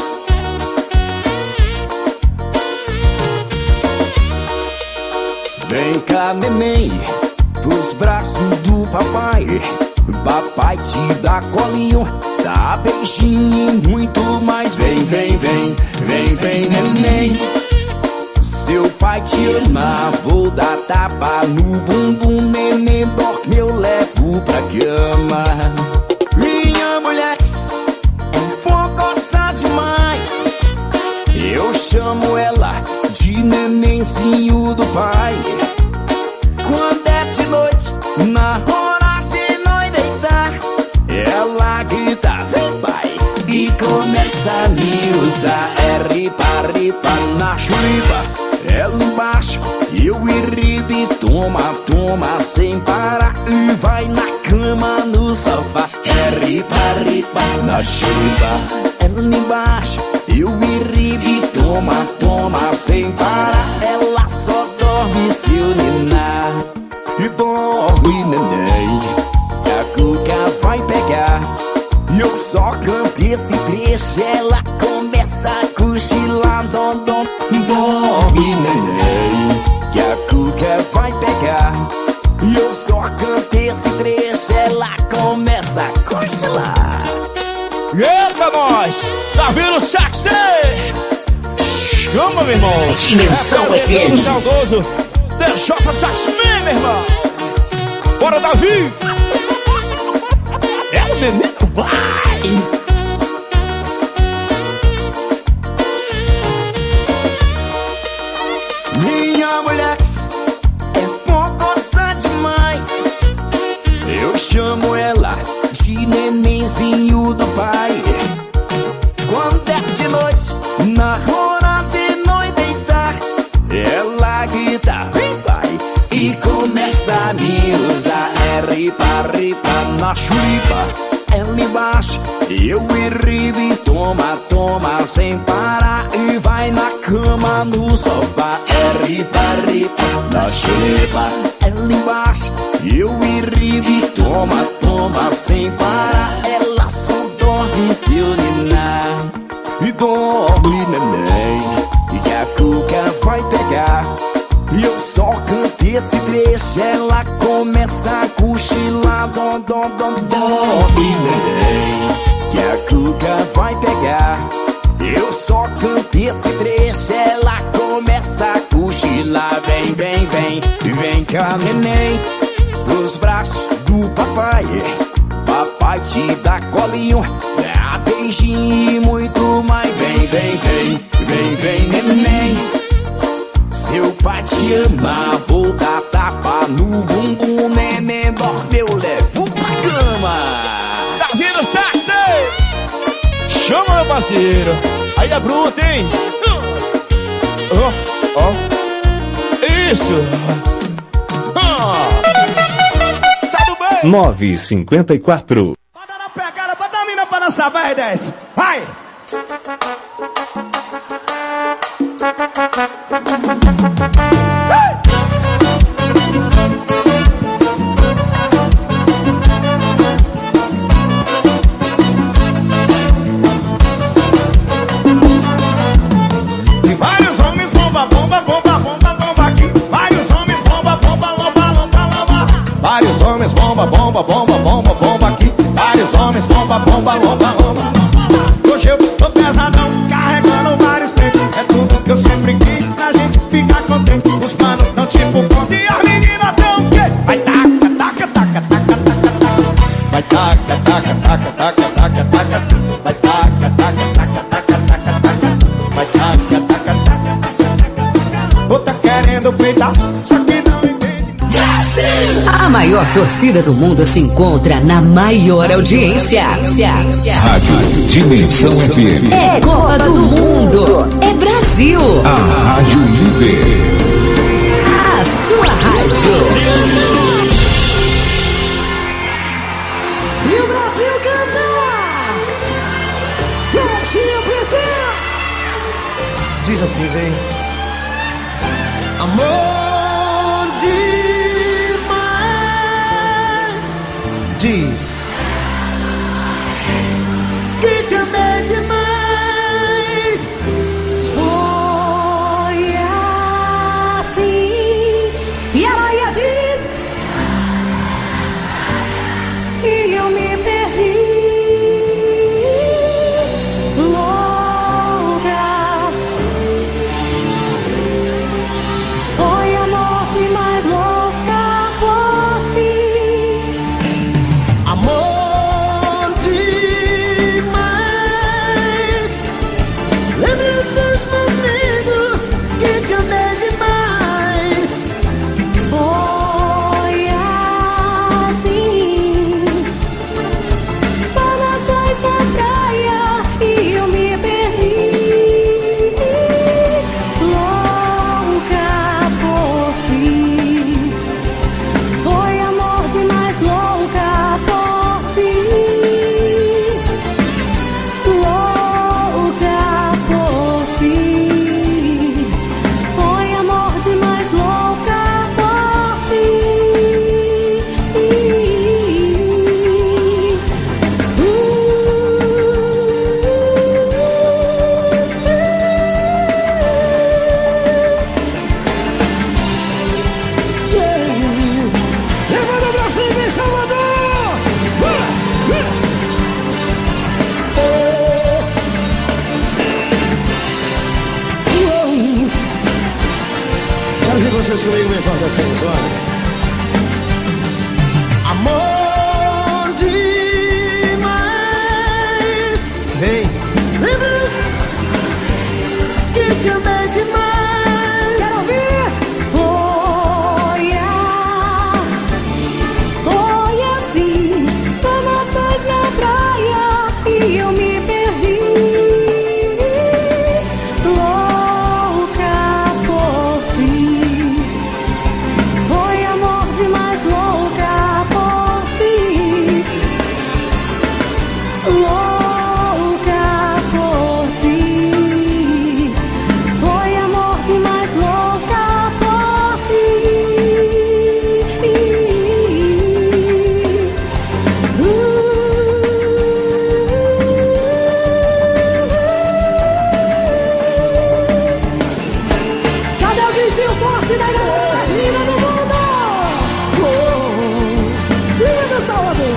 Vem cá, neném, pros braços do papai. Papai te dá colinho, dá beijinho e muito mais. Vem, vem, vem, vem, vem, neném. Seu pai te ama, vou dar tapa no bumbum, neném. Dorme, eu levo pra cama. Minha mulher é fogosa demais. Eu chamo ela de nenenzinho do pai. Quando é de noite, na hora de nós deitar, ela grita, vem pai, e começa a me usar. É ripa, ripa na churipa, ela embaixo, eu e ribe, toma, toma, sem parar. E vai na cama, no sofá. É ripa, ripa na churipa, ela embaixo, eu e ribe, toma, toma, sem parar. Ela só dorme se eu ninar. E dorme, neném, que a cuca vai pegar. E eu só canto esse trecho, ela começa a cochilar. Dom, dom, dorme, neném, que a cuca vai pegar. E eu só canto esse trecho, ela começa a cochilar. Eita, nós! Tá vindo o sax? Chama, meu irmão! Dimensão F M. Saudoso D J Saxman, meu irmão! Bora, Davi! É o menino, vai! Minha mulher é fogosa demais. Eu chamo ela de nenenzinho do pai. Quando é de noite, na hora de nós deitar, ela grita, vem pai, e começa a me usar. É ripa, ripa na churipa, ela embaixo, eu e ribe, toma, toma, sem parar. E vai na cama, no sofá. É ripa, ripa na churipa, ela embaixo, eu e ribe, toma, toma, sem parar. Ela só dorme se eu ninar. E dorme, neném, e que a cuca vai pegar. E eu só canto esse trecho, ela começa a cochilar. Dom, dom, dom, dorme, neném, que a cuca vai pegar. Eu só canto esse trecho, ela começa a cochilar. Vem, vem, vem, vem cá, neném, pros braços do papai. Papai te dá colinho, dá beijinho e muito mais. Vem, vem, vem, vem, vem, neném. Seu pai te ama, vou dar tapa no bumbum, neném. Dorme, eu levo pra cama. Tá vindo, sax? Chama, meu parceiro. Aí é bruto, hein? Ó, ó. Isso. Ah. Sai do bem. nove e cinquenta e quatro. Bota na pegada, bota a mina pra dançar, vai, desce. Vai. Vários homens, bomba, bomba, bomba, bomba. Hoje eu tô pesadão, carregando vários peitos. É tudo que eu sempre quis, pra gente ficar contente. Os manos tão tipo conta e as meninas tão que vai taca, taca, taca, taca, taca, taca. Vai taca, taca, taca, taca, taca, taca. Vai taca, taca, taca, taca, taca, taca. Vai taca, taca, taca, taca. Ou tá querendo peitar, só que não entende. A maior torcida do mundo se encontra na maior audiência. Rádio Dimensão F M. É Copa do Mundo. É Brasil. A Rádio Líder. A sua rádio. E o Brasil canta! Prontinho, P T! Diz assim, vem. Amor demais. Diz Que te amei demais. Foi assim. E a Maria diz que eu me perdi. Louca. Foi a morte mais louca por ti. amor demais. Lembro dos momentos que te amei demais. Foi assim. Só nós dois na praia e eu me perdi. Louca por ti. Foi a morte mais louca por ti. Louca por ti. Foi a morte mais louca por ti. Levanta o braço e vem, Salvador. Quero ver vocês comigo me fazer assim, só. Amor demais. Vem. Lembra que te amei demais. Quero ouvir. Foi a... Foi assim. Só nós dois na praia e eu me perdi. Louca por ti. Foi a morte mais louca por ti. Louca por ti. Foi a morte mais louca por ti. Cadê o vizinho forte da galera mais linda do mundo? Linda, Salvador.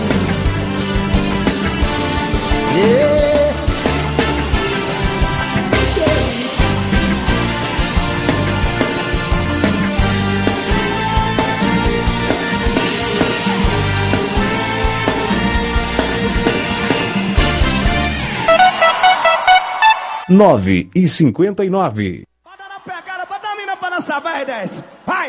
nove e cinquenta e nove. Pegada, bota a mina pra dançar, vai, desce. Vai.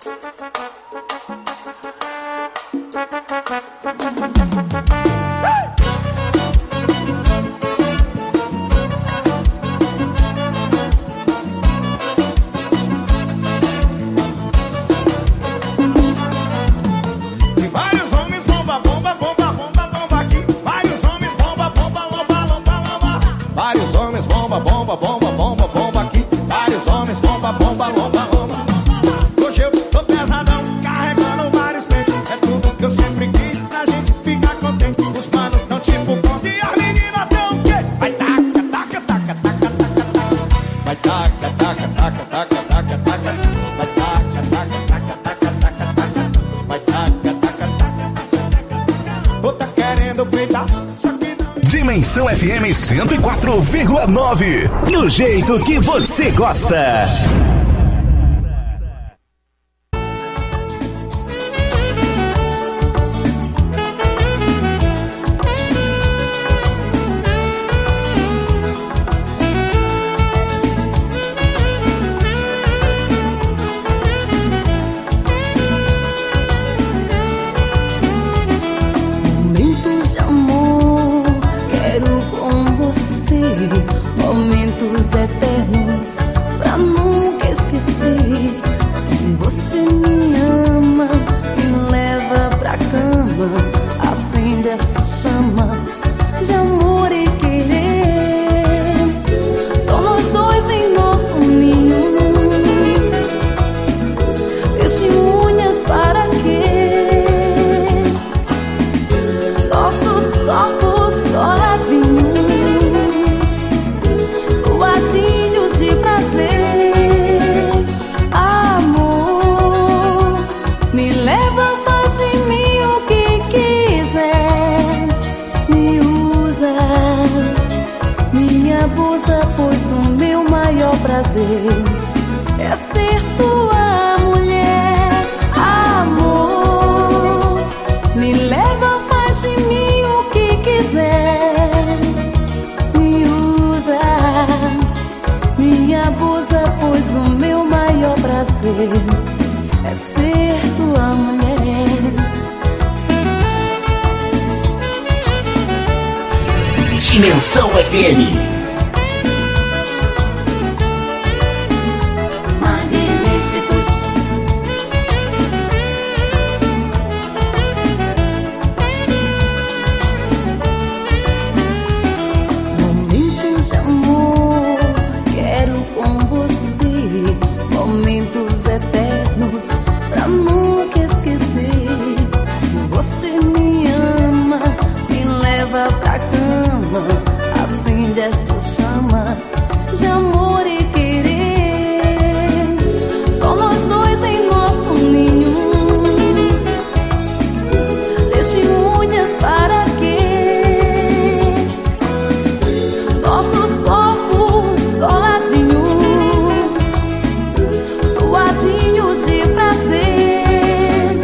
E vários homens bomba, bomba, bomba, bomba, bomba aqui. Vários homens bomba, bomba, bomba, bomba, bomba. Vários homens bomba, bomba, bomba, bomba, bomba aqui. Vários homens bomba, bomba, bomba, bomba. Hoje eu tô pesadão, carregando vários peitos. É tudo que eu sempre quis, pra gente ficar com Dimensão F M cento e quatro vírgula nove. Do jeito que você gosta. Eternos pra nunca esquecer. Se você me ama, me leva pra cama, acende essa chama de amor e querer. Só nós dois em nosso ninho, testemunhas para quê? Nossos corpos coladinhos, de prazer, amor, me leva, faz de mim o que quiser, me usa, me abusa, pois o meu maior prazer é ser tua mulher, amor, me leva, faz de mim o que quiser, me usa, me abusa, pois o meu maior prazer é ser tua mulher. Dimensão F M. Pra nunca esquecer. Se você me ama, me leva pra cama, acende essa chama de amor e querer. Só nós dois em nosso ninho, testemunhas para quê? Nossos corpos coladinhos, suadinhos de prazer,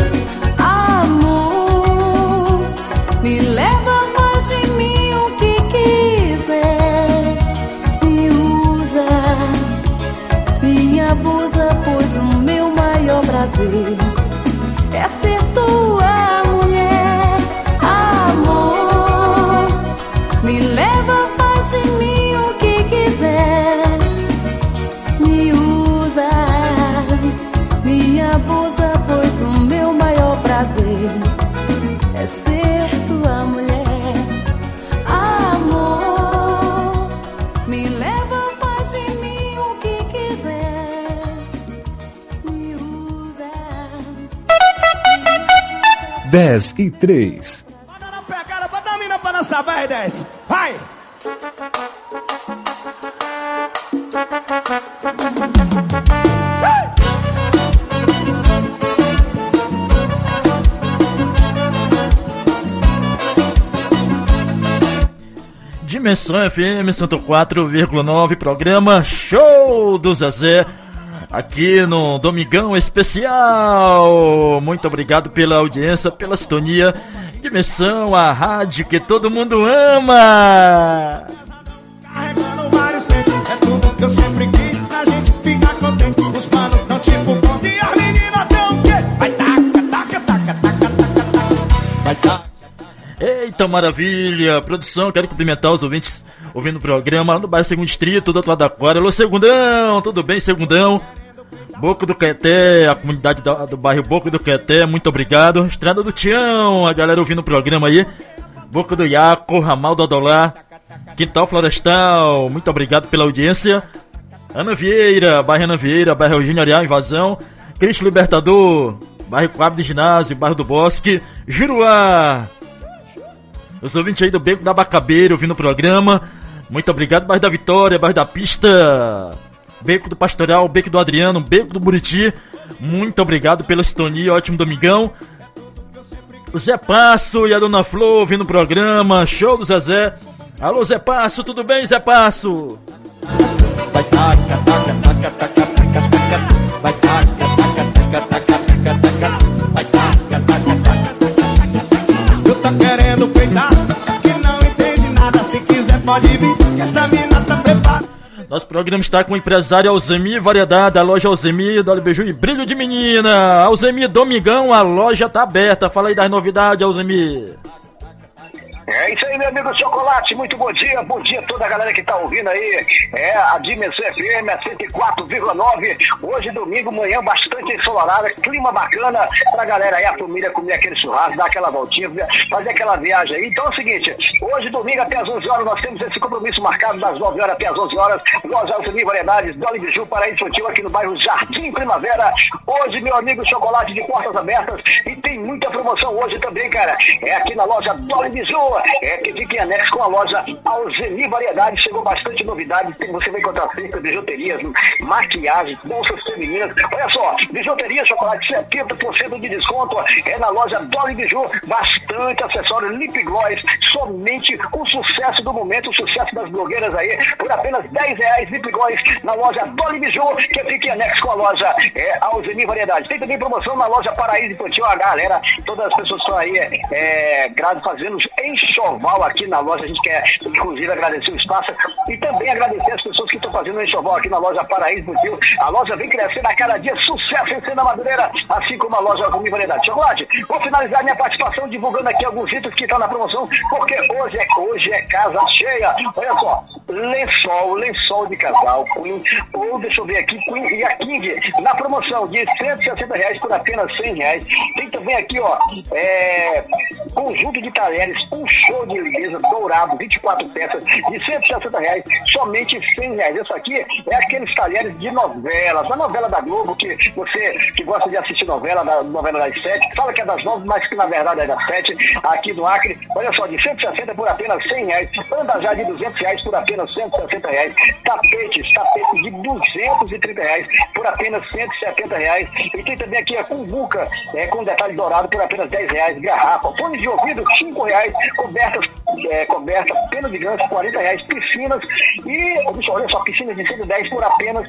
amor, me leva, faz de mim o que quiser, me usa, me abusa, pois o meu maior prazer é ser tua mulher, amor, me leva, faz de mim o que quiser, me usa, me abusa, pois o meu maior prazer é ser tua mulher, amor, me leva, faz de mim o que quiser, me usa. dez e três. Bota na pegada, bota a mina pra dançar, vai, desce, vai! Dimensão F M cento e quatro vírgula nove, programa Show do Zezé, aqui no Domingão Especial. Muito obrigado pela audiência, pela sintonia. Dimensão, a rádio que todo mundo ama. Carregando vários peitos, é tudo que eu sempre quis, a gente fica contente. Os manos tão tipo ponte e as meninas tão que vai taca, taca, taca, taca, taca, taca, vai taca. Eita maravilha, produção, quero cumprimentar os ouvintes ouvindo o programa lá no bairro Segundo Distrito, do outro lado da quadra. Alô Segundão, tudo bem Segundão? Boca do Caeté, a comunidade do, do bairro Boca do Caeté, muito obrigado. Estrada do Tião, a galera ouvindo o programa aí. Boca do Iaco, Ramal do Adolá, Quintal Florestal, muito obrigado pela audiência. Ana Vieira, bairro Ana Vieira, bairro Eugênio Areal, Invasão. Cristo Libertador, bairro Coab de Ginásio, bairro do Bosque, Juruá. Os ouvintes aí do Beco da Bacabeira ouvindo o programa, muito obrigado. Bairro da Vitória, bairro da Pista, Beco do Pastoral, Beco do Adriano, Beco do Buriti, muito obrigado pela sintonia, ótimo domingão. O Zé Passo e a Dona Flor ouvindo o programa, show do Zezé, Alô, Zé Passo, tudo bem, Zé Passo? Vai taca, taca, taca, taca, taca, taca. Vai taca, taca, taca, taca, taca, taca. Vai taca, taca, taca, taca. Eu tô querendo pegar, só que não entende nada. Se quiser pode vir, que essa mina tá preparada. Nosso programa está com o empresário Alzemir Variedade, a loja Alzemir, Dolly Beiju e Brilho de Menina. Alzemir, domingão, a loja tá aberta. Fala aí das novidades, Alzemir. É isso aí, meu amigo Chocolate, muito bom dia, bom dia a toda a galera que tá ouvindo aí, é a Dimensão F M, a cento e quatro vírgula nove, hoje domingo, manhã bastante ensolarada, clima bacana pra galera aí, a família comer aquele churrasco, dar aquela voltinha, fazer aquela viagem aí. Então é o seguinte, hoje domingo até as onze horas nós temos esse compromisso marcado das nove horas até as onze horas, loja Alzemir Variedades, Dolly Beiju, Paraíso Infantil aqui no bairro Jardim Primavera. Hoje, meu amigo Chocolate, de portas abertas, e tem muita promoção hoje também, cara, é aqui na loja Dolly Beiju. É que fica em anexo com a loja Alzemir Variedade, chegou bastante novidade, você vai encontrar sempre bijuterias, maquiagem, bolsas femininas, olha só, bijuteria, chocolate, setenta por cento de desconto, é na loja Dolly Beiju, bastante acessório, lip gloss, somente o sucesso do momento, o sucesso das blogueiras aí, por apenas dez reais, lip gloss, na loja Dolly Beiju, que fica em anexo com a loja é, Alzemir Variedade. Tem também promoção na loja Paraíso Infantil, a galera, todas as pessoas que estão aí, é, fazendo enxoval aqui na loja, a gente quer inclusive agradecer o espaço e também agradecer as pessoas que estão fazendo o enxoval aqui na loja Paraíso Infantil. A loja vem crescendo a cada dia, sucesso em Sena Madureira, assim como a loja Alzemir Variedade. Chocolate, vou finalizar minha participação divulgando aqui alguns itens que estão na promoção, porque hoje é, hoje é casa cheia. Olha só, lençol, lençol de casal, Queen, ou deixa eu ver aqui, Queen e a King, na promoção de cento e sessenta reais por apenas cem reais. Tem também aqui, ó, é, conjunto de talheres, um show de limpeza dourado, vinte e quatro peças, de cento e sessenta reais, somente cem reais. Isso aqui é aqueles talheres de novelas, a novela da Globo, que você que gosta de assistir novela, da novela das sete, fala que é das nove, mas que na verdade é das sete, aqui do Acre. Olha só, de cento e sessenta por apenas cem reais, anda já de duzentos reais por apenas cento e sessenta reais, tapetes, tapetes de duzentos e trinta reais por apenas cento e setenta reais, e tem também aqui a cumbuca, é, com detalhe dourado por apenas dez reais, garrafa, fones de ouvido cinco reais, cobertas, é, coberta, pena de ganso, quarenta reais, piscinas e, olha só, piscinas de cento e dez por apenas,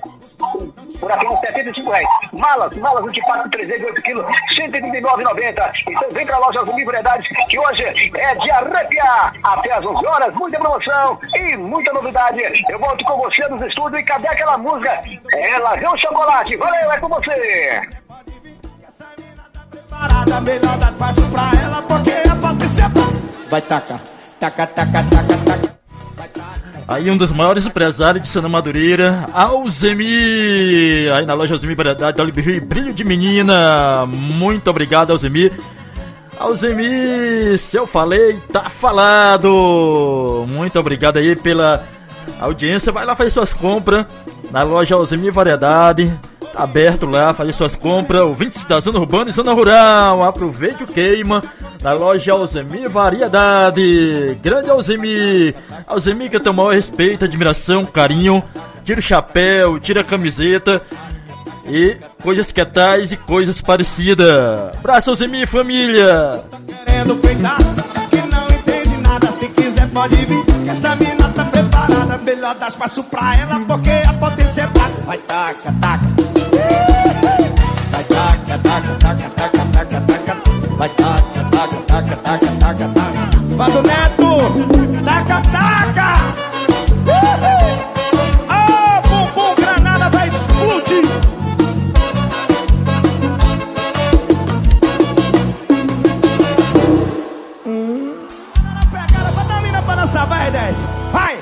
por apenas setenta e cinco reais. Malas, malas vinte e quatro, trezentos e oito quilos, cento e trinta e nove reais e noventa centavos. Então vem pra loja Alzemir Variedades, que hoje é de arrepiar até as onze horas, muita promoção e muita novidade. Eu volto com você nos estúdios e cadê aquela música? É Ladrão Chocolate, valeu, é com você! Parada, melhor dar passo pra ela, porque a Patrícia vai taca, taca, taca, taca, taca. Aí um dos maiores empresários de Sena Madureira, Alzemir, aí na loja Alzemir Variedade, Dolly Beiju e Brilho de Menina. Muito obrigado, Alzemir. Alzemir, se eu falei, tá falado. Muito obrigado aí pela audiência. Vai lá fazer suas compras na loja Alzemir Variedade. Tá aberto lá, fazer suas compras, ouvintes da Zona Urbana e Zona Rural. Aproveite o queima na loja Alzemir Variedade. Grande Alzemir. Alzemir que tem o maior respeito, admiração, carinho. Tira o chapéu, tira a camiseta e coisas que tais e coisas parecidas. Abraço, Alzemir, família. Querendo peidar, só que não entende nada. Se quiser pode vir, que essa mina tá preparada. Melhor dar espaço pra ela, porque a potência é fraca. Vai taca, taca. Vai taca, taca, taca, taca, taca, taca. Vai taca, taca, taca, taca, taca, taca. Vai do Neto, taca, taca. Ah, bumbum granada vai explodir. Hum. Pegada, bota a mina pra dançar, vai, desce. Vai.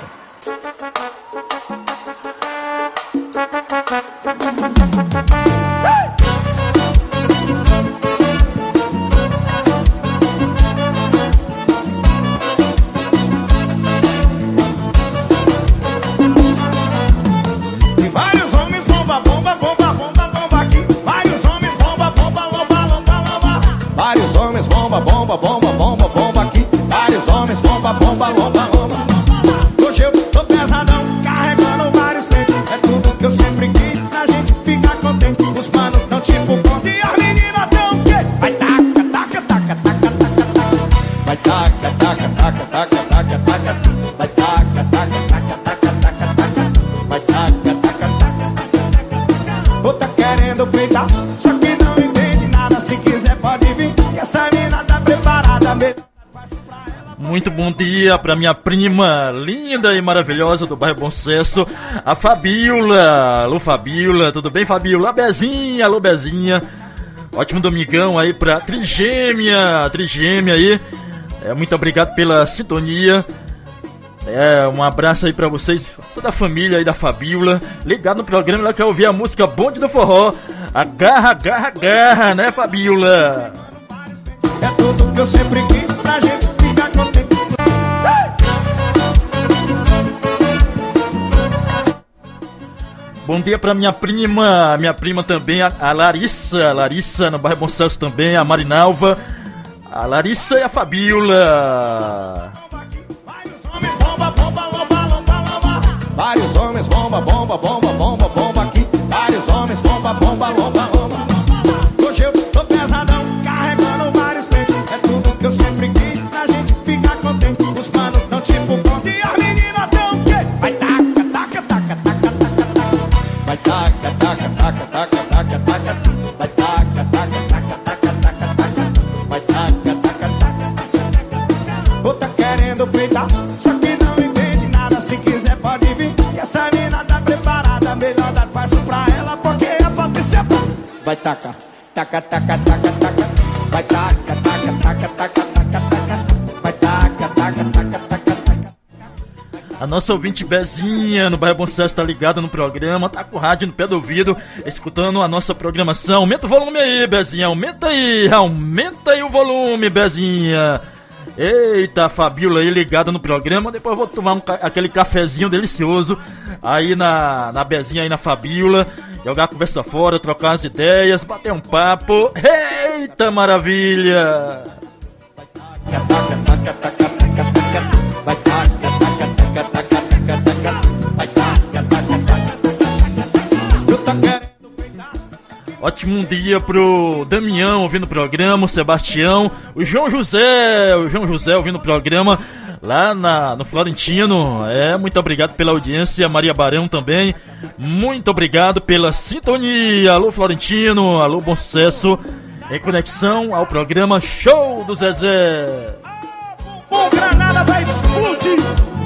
E vários homens bomba, bomba, bomba, bomba, bomba aqui. Vários homens bomba, bomba, bomba, bomba, bomba. Vários homens bomba, bomba, bomba, bomba, bomba aqui. Vários homens bomba, bomba, bomba, bomba. Hoje eu tô pesadão, carregando vários peitos. É tudo que eu sempre quis, a gente fica contente. Os manos tão tipo ponte e as meninas tão o quê? Vai taca, taca, taca, taca, taca, taca. Vai taca, taca, taca, taca, taca, taca. vai taca, taca, taca, taca, taca, taca, vai taca, taca, taca, taca. Ou tá querendo peitar, só que não entende nada. Se quiser pode vir, que essa mina tá preparada mesmo. Muito bom dia pra minha prima linda e maravilhosa do bairro Bom Sucesso, a Fabiola. Alô, Fabiola, tudo bem, Fabiola? A Bezinha, alô, Bezinha. Ótimo domingão aí pra Trigêmea, Trigêmea aí. É, muito obrigado pela sintonia. É, um abraço aí pra vocês, toda a família aí da Fabiola. Ligado no programa, ela quer ouvir a música Bonde do Forró. Agarra, agarra, agarra, né, Fabiola? É tudo que eu sempre quis pra gente ficar contente. Bom dia pra minha prima, minha prima também, a, a Larissa, a Larissa no bairro Bom Sucesso também, a Marinalva, a Larissa e a Fabiola. Vários homens, bomba, bomba, bomba, bomba, bomba aqui. Vários homens, bomba, bomba, bomba, bomba. Hoje eu tô pesadão, carregando vários peitos. É tudo que eu sempre quis pra gente ficar contente. Os manos tão tipo pronto e as meninas tão o quê? Vai taca, taca, taca, taca, taca, taca. Vai taca, taca, taca, taca, taca, taca. Vai taca, taca, taca, taca, taca, taca. Vai taca, taca, taca. Ou tá querendo peitar, só que não entende nada. Se quiser pode vir, que essa mina tá preparada. Melhor dar passo pra ela, porque a potência é boa. Vai taca, taca, taca, taca, taca. Vai taca, taca, taca, taca, taca, taca. Vai taca, taca, taca, taca, taca. A nossa ouvinte Bezinha no bairro Bom Sucesso tá ligada no programa, tá com o rádio no pé do ouvido, escutando a nossa programação. Aumenta o volume aí, Bezinha, aumenta aí, aumenta aí o volume, Bezinha. Eita, a Fabiola aí ligada no programa. Depois eu vou tomar um, aquele cafezinho delicioso aí na, na Bezinha, aí na Fabiola. Jogar a conversa fora, trocar umas ideias, bater um papo. Eita, maravilha! Ótimo dia pro Damião ouvindo o programa, o Sebastião, o João José, o João José ouvindo o programa lá na, no Florentino. É, muito obrigado pela audiência, Maria Barão também, muito obrigado pela sintonia. Alô, Florentino, alô, bom sucesso, em conexão ao programa Show do Zezé. O Granada vai explodir.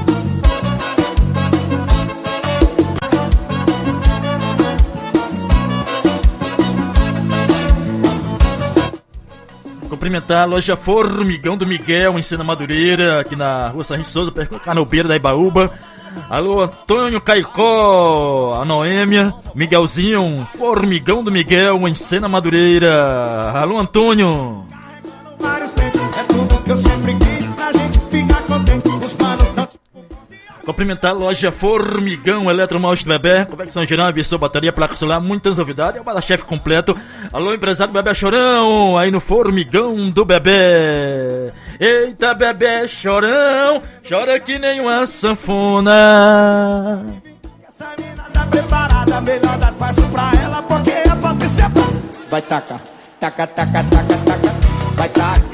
Cumprimentar a loja Formigão do Miguel, em Sena Madureira, aqui na rua Sargento Souza, perto da Canobeira da Ibaúba. Alô, Antônio Caicó, a Noêmia, Miguelzinho, Formigão do Miguel, em Sena Madureira. Alô, Antônio. É tudo que eu sempre quis pra gente ficar contente. Os manos tão... Cumprimentar a loja Formigão, Eletromaus do Bebê, convecção geral, inversão, bateria, placa solar, muitas novidades, é o bala-chefe completo. Alô, empresário do Bebê Chorão, aí no Formigão do Bebê. Eita, Bebê Chorão, chora que nem uma sanfona. Essa mina tá preparada, melhor dar passo pra ela, porque a potência é boa. Vai taca, taca, taca, taca, taca. Vai taca,